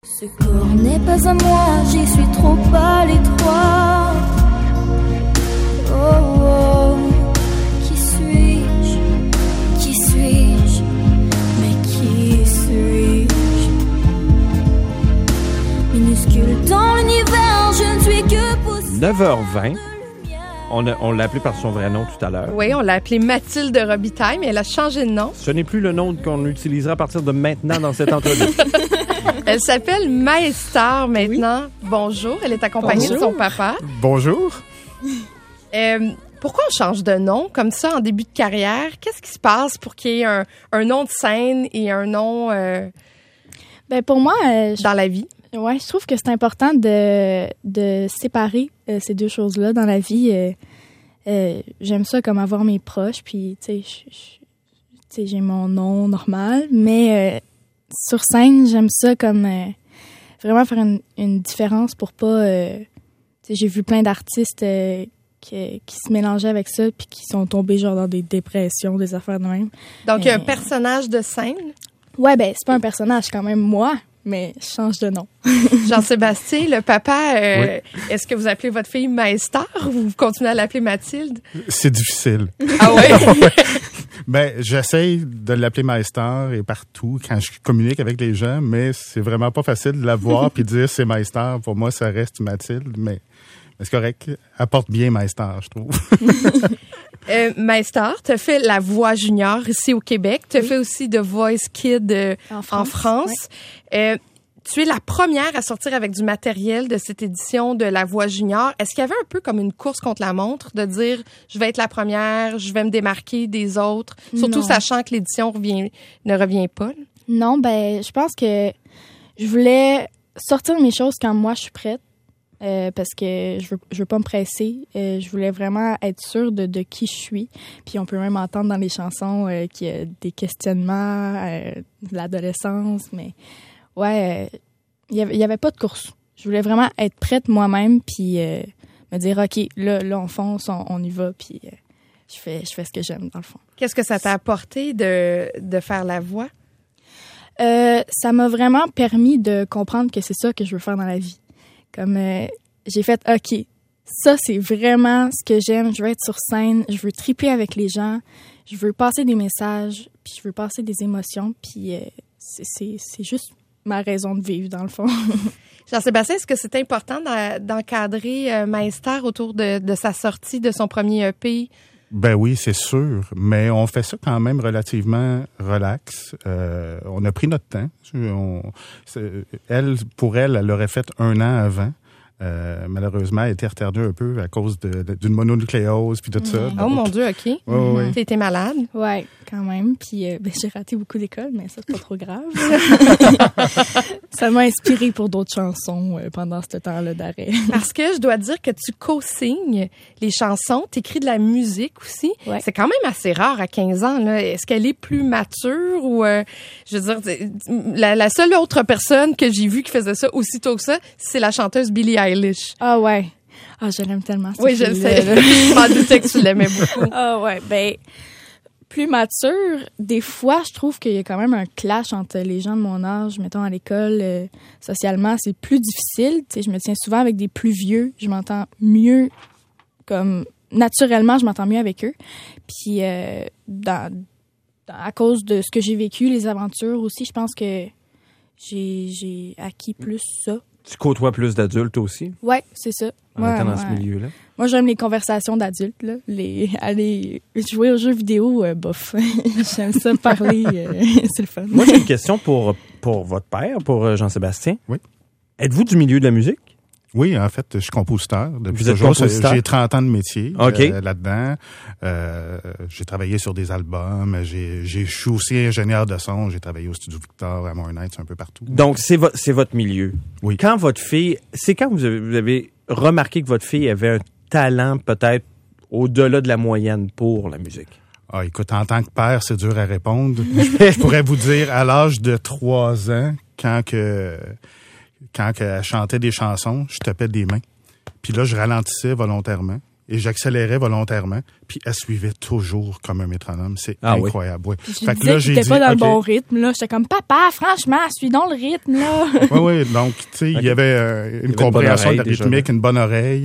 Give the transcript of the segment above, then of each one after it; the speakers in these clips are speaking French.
Ce corps n'est pas à moi, j'y suis trop à l'étroit. Oh, oh, qui suis-je? Qui suis-je? Mais qui suis-je? Minuscule dans l'univers, je ne suis que poussière. 9h20. On l'a appelée par son vrai nom tout à l'heure. Oui, on l'a appelée Mathilde Robitaille, mais elle a changé de nom. Ce n'est plus le nom qu'on utilisera à partir de maintenant dans cette entrevue. Elle s'appelle Maestar maintenant. Oui. Bonjour, elle est accompagnée de son papa. Bonjour. Pourquoi on change de nom comme ça en début de carrière? Qu'est-ce qui se passe pour qu'il y ait un nom de scène et un nom pour moi, dans la vie? Ouais, je trouve que c'est important de séparer ces deux choses-là dans la vie. J'aime ça comme avoir mes proches, puis tu sais, j'ai mon nom normal, mais sur scène, j'aime ça comme vraiment faire une différence pour pas. J'ai vu plein d'artistes qui se mélangeaient avec ça puis qui sont tombés genre dans des dépressions, des affaires de même. Donc un personnage de scène? Ouais, c'est pas un personnage, quand même moi. Mais je change de nom. Jean-Sébastien, le papa, oui. Est-ce que vous appelez votre fille Maestar ou vous continuez à l'appeler Mathilde? C'est difficile. Ah ouais? J'essaye de l'appeler Maestar et partout quand je communique avec les gens, mais c'est vraiment pas facile de la voir puis de dire c'est Maestar. Pour moi, ça reste Mathilde, mais c'est correct. Elle porte bien Maestar, je trouve. Maestar, tu as fait La Voix junior ici au Québec. Tu as fait aussi The Voice Kid en France. Oui. Tu es la première à sortir avec du matériel de cette édition de La Voix junior. Est-ce qu'il y avait un peu comme une course contre la montre de dire je vais être la première, je vais me démarquer des autres, surtout sachant que l'édition ne revient pas? Non, je pense que je voulais sortir mes choses quand moi je suis prête. Parce que je veux pas me presser. Je voulais vraiment être sûre de qui je suis. Puis on peut même entendre dans les chansons qu'il y a des questionnements, de l'adolescence. Mais ouais, il y avait pas de course. Je voulais vraiment être prête moi-même puis me dire OK, là on fonce, on y va. Puis je fais ce que j'aime dans le fond. Qu'est-ce que ça t'a apporté de faire la voix? Ça m'a vraiment permis de comprendre que c'est ça que je veux faire dans la vie. Comme j'ai fait, OK, ça, c'est vraiment ce que j'aime. Je veux être sur scène, je veux triper avec les gens, je veux passer des messages, puis je veux passer des émotions, puis c'est juste ma raison de vivre, dans le fond. Jean-Sébastien, est-ce que c'est important d'encadrer Maestar autour de sa sortie de son premier EP? Ben oui, c'est sûr, mais on fait ça quand même relativement relax. On a pris notre temps. Elle l'aurait fait 1 an avant. Malheureusement, elle était retardée un peu à cause d'une mononucléose puis tout ça. Oh mon Dieu, OK. Oui. T'as été malade? Ouais, quand même. Puis j'ai raté beaucoup d'école, mais ça, c'est pas trop grave. Ça m'a inspiré pour d'autres chansons pendant ce temps-là d'arrêt. Parce que je dois dire que tu co-signes les chansons, t'écris de la musique aussi. Ouais. C'est quand même assez rare à 15 ans. Là. Est-ce qu'elle est plus mature ou... je veux dire, la seule autre personne que j'ai vue qui faisait ça aussitôt que ça, c'est la chanteuse Billie Eilish. Ah ouais. Ah, je l'aime tellement. Oui, je le sais. Je m'en doutais que tu l'aimais beaucoup. Ah ouais, plus mature, des fois, je trouve qu'il y a quand même un clash entre les gens de mon âge. Mettons, à l'école, socialement, c'est plus difficile. Tu sais, je me tiens souvent avec des plus vieux. Je m'entends mieux, comme naturellement, je m'entends mieux avec eux. Puis, à cause de ce que j'ai vécu, les aventures aussi, je pense que j'ai acquis plus ça. Tu côtoies plus d'adultes aussi? Oui, c'est ça. En étant dans ce milieu-là? Moi, j'aime les conversations d'adultes. Là. Aller jouer aux jeux vidéo, bof. J'aime ça parler, c'est le fun. Moi, j'ai une question pour votre père, pour Jean-Sébastien. Oui. Êtes-vous du milieu de la musique? Oui, en fait, je suis compositeur. Vous êtes compositeur? J'ai 30 ans de métier okay. Là-dedans. J'ai travaillé sur des albums. Je suis aussi ingénieur de son. J'ai travaillé au Studio Victor, à Montréal, un peu partout. Donc, c'est votre milieu. Oui. Quand vous avez remarqué que votre fille avait un talent peut-être au-delà de la moyenne pour la musique? Ah, écoute, en tant que père, c'est dur à répondre. Je pourrais vous dire, à l'âge de 3 ans, quand elle chantait des chansons, je tapais des mains. Puis là, je ralentissais volontairement. et j'accélérais volontairement, puis elle suivait toujours comme un métronome. C'est incroyable. Oui. Puis je disais que j'étais pas dans le bon rythme. Là, j'étais comme, papa, franchement, suis dans le rythme. Là. Oui. Donc, tu sais, il y avait une compréhension de la rythmique, une bonne oreille.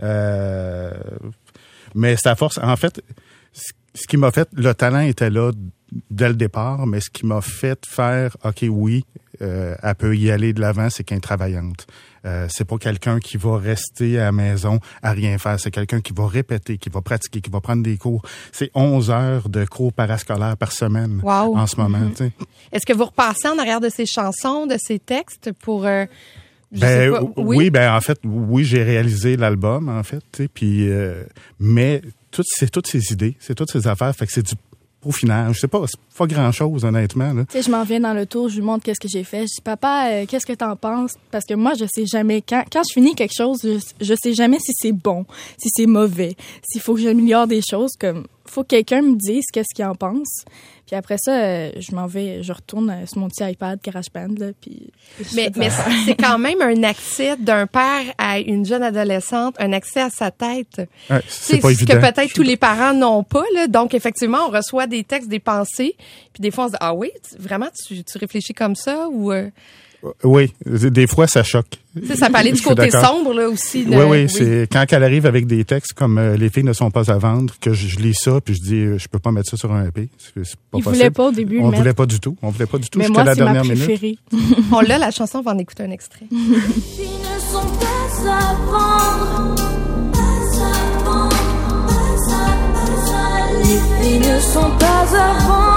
Mais c'est à force. En fait, ce qui m'a fait, le talent était là dès le départ, mais ce qui m'a fait faire, OK, oui, elle peut y aller de l'avant, c'est qu'elle est travaillante. C'est pas quelqu'un qui va rester à la maison à rien faire. C'est quelqu'un qui va répéter, qui va pratiquer, qui va prendre des cours. C'est 11 heures de cours parascolaires par semaine en ce moment. Mm-hmm. Est-ce que vous repassez en arrière de ces chansons, de ces textes pour... oui, en fait, oui, j'ai réalisé l'album, en fait. Puis, mais c'est toutes ces idées, c'est toutes ces affaires. Fait que c'est du peaufinage. C'est pas grand-chose, honnêtement. Tu sais, je m'en viens dans le tour, je lui montre qu'est-ce que j'ai fait. Je dis, papa, qu'est-ce que t'en penses? Parce que moi, je sais jamais. Quand je finis quelque chose, je sais jamais si c'est bon, si c'est mauvais, s'il faut que j'améliore des choses. Comme, faut que quelqu'un me dise qu'est-ce qu'il en pense. Puis après ça, je retourne sur mon petit iPad GarageBand, là, puis... Mais c'est quand même un accès d'un père à une jeune adolescente, un accès à sa tête. Ouais, c'est pas évident. Ce que peut-être tous les parents n'ont pas, là. Donc, effectivement, on reçoit des textes, des pensées, puis des fois, on se dit, ah oui, vraiment, tu réfléchis comme ça, ou... Oui, des fois, ça choque. Ça peut aller du côté sombre, là, aussi. Oui, c'est quand elle arrive avec des textes comme Les filles ne sont pas à vendre, que je lis ça, puis je dis, je peux pas mettre ça sur un EP. C'est pas possible. Voulait pas au début. On voulait pas du tout. On voulait pas du tout jusqu'à la dernière minute. Mais moi, c'est ma préférée. On l'a, la chanson, on va en écouter un extrait. Les filles ne sont pas à vendre, les filles ne sont pas à vendre.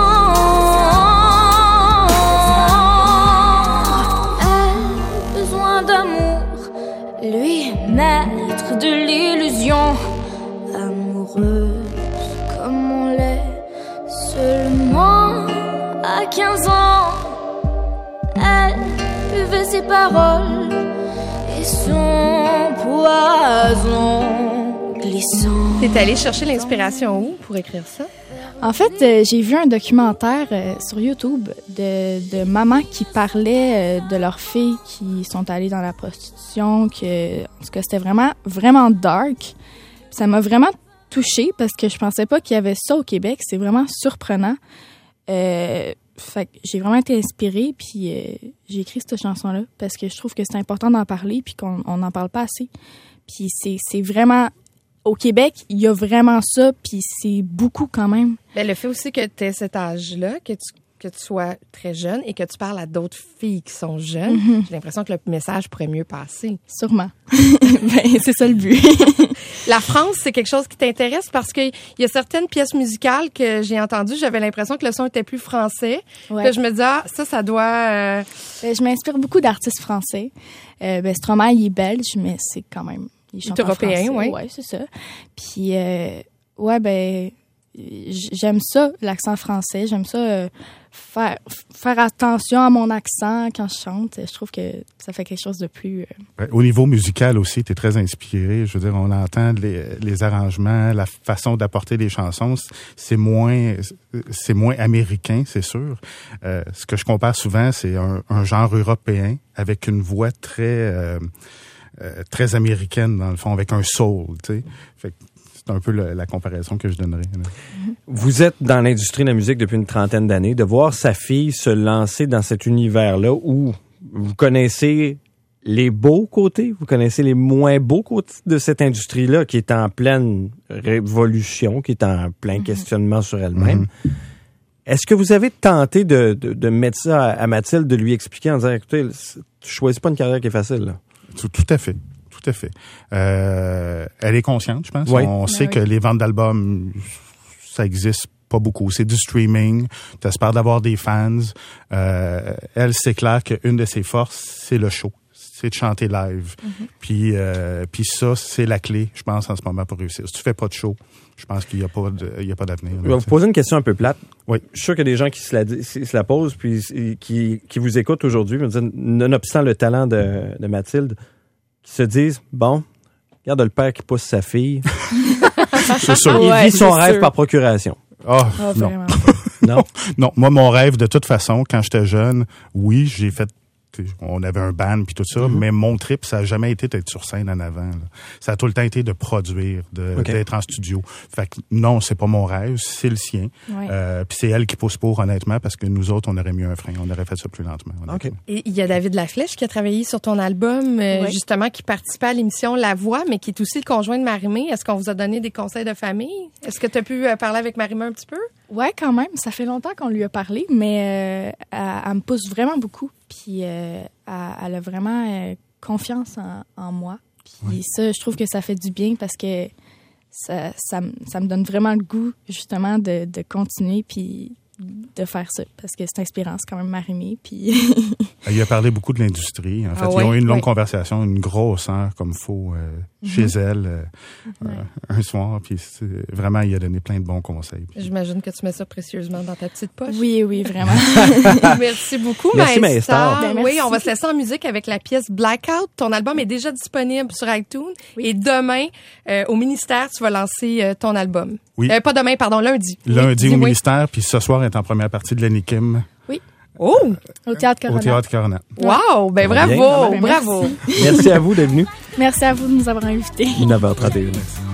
Lui, maître de l'illusion, amoureuse comme on l'est seulement à 15 ans. Elle buvait ses paroles et son poison glissant. T'es allée chercher l'inspiration où pour écrire ça? En fait, j'ai vu un documentaire sur YouTube de mamans qui parlaient de leurs filles qui sont allées dans la prostitution, en tout cas, c'était vraiment, vraiment dark. Ça m'a vraiment touchée parce que je pensais pas qu'il y avait ça au Québec. C'est vraiment surprenant. Fait que j'ai vraiment été inspirée, puis j'ai écrit cette chanson-là parce que je trouve que c'est important d'en parler puis qu'on n'en parle pas assez. Puis c'est vraiment... Au Québec, il y a vraiment ça, puis c'est beaucoup quand même. Mais le fait aussi que tu aies cet âge-là, que tu sois très jeune et que tu parles à d'autres filles qui sont jeunes, j'ai l'impression que le message pourrait mieux passer. Sûrement. C'est ça le but. La France, c'est quelque chose qui t'intéresse parce qu'il y a certaines pièces musicales que j'ai entendues, j'avais l'impression que le son était plus français. Ouais. Puis je me dis, ça doit... Je m'inspire beaucoup d'artistes français. Stromae, il est belge, mais c'est quand même... Il chante européen, oui. Ouais, c'est ça. Puis, j'aime ça, l'accent français. J'aime ça, faire attention à mon accent quand je chante. Je trouve que ça fait quelque chose de plus... Au niveau musical aussi, tu es très inspiré. Je veux dire, on entend les arrangements, la façon d'apporter les chansons. C'est moins américain, c'est sûr. Ce que je compare souvent, c'est un genre européen avec une voix très américaine, dans le fond, avec un soul, tu sais. Fait que c'est un peu la comparaison que je donnerais. Là. Vous êtes dans l'industrie de la musique depuis une trentaine d'années. De voir sa fille se lancer dans cet univers-là où vous connaissez les beaux côtés, vous connaissez les moins beaux côtés de cette industrie-là qui est en pleine révolution, qui est en plein questionnement sur elle-même. Est-ce que vous avez tenté de mettre ça à Mathilde, de lui expliquer en disant, écoutez, tu choisis pas une carrière qui est facile, là? Tout à fait. Elle est consciente, je pense. Oui. On sait que les ventes d'albums, ça existe pas beaucoup. C'est du streaming. T'espères d'avoir des fans. Elle, c'est clair qu'une de ses forces, c'est le show. C'est de chanter live. Puis ça, c'est la clé, je pense, en ce moment pour réussir. Si tu fais pas de show, je pense qu'il y a pas d'avenir. Je vais vous poser une question un peu plate. Oui. Je suis sûr qu'il y a des gens qui se la posent puis qui vous écoutent aujourd'hui, me disent, nonobstant le talent de Mathilde, qui se disent, bon, regarde le père qui pousse sa fille. C'est sûr. Il vit son rêve par procuration. Non. Non. Moi, mon rêve, de toute façon, quand j'étais jeune, oui, j'ai fait on avait un band puis tout ça, mais mon trip, ça a jamais été d'être sur scène en avant. Là. Ça a tout le temps été de produire, d'être en studio. Fait que non, c'est pas mon rêve, c'est le sien. Ouais. Puis c'est elle qui pousse pour, honnêtement, parce que nous autres, on aurait mis un frein, on aurait fait ça plus lentement. Okay. Et il y a David Laflèche qui a travaillé sur ton album, justement, qui participait à l'émission La Voix, mais qui est aussi le conjoint de Marie-Mé. Est-ce qu'on vous a donné des conseils de famille? Est-ce que tu as pu parler avec Marie-Mé un petit peu? Ouais, quand même. Ça fait longtemps qu'on lui a parlé, mais elle me pousse vraiment beaucoup. Puis elle a vraiment confiance en moi. Puis ça, je trouve que ça fait du bien parce que ça me donne vraiment le goût, justement, de continuer puis de faire ça. Parce que c'est inspirant, c'est quand même Marie-Mé. Puis il a parlé beaucoup de l'industrie. En fait, ils ont eu une longue conversation, une grosse heure comme il faut chez elle un soir. Puis vraiment, il a donné plein de bons conseils. Puis... J'imagine que tu mets ça précieusement dans ta petite poche. Oui, vraiment. Merci beaucoup, Merci, Maësta. Ben, oui, on va se laisser en musique avec la pièce Blackout. Ton album est déjà disponible sur iTunes. Oui. Et demain, au ministère, tu vas lancer ton album. Oui. Pas demain, pardon, lundi. Lundi au ministère, puis ce soir est en première partie de l'Annie Kim. Oui. Oh! Au Théâtre Corona. Au Théâtre Corona. Wow! Ben bravo! Bravo! Merci à vous d'être venus. Merci à vous de nous avoir invités. 9h31.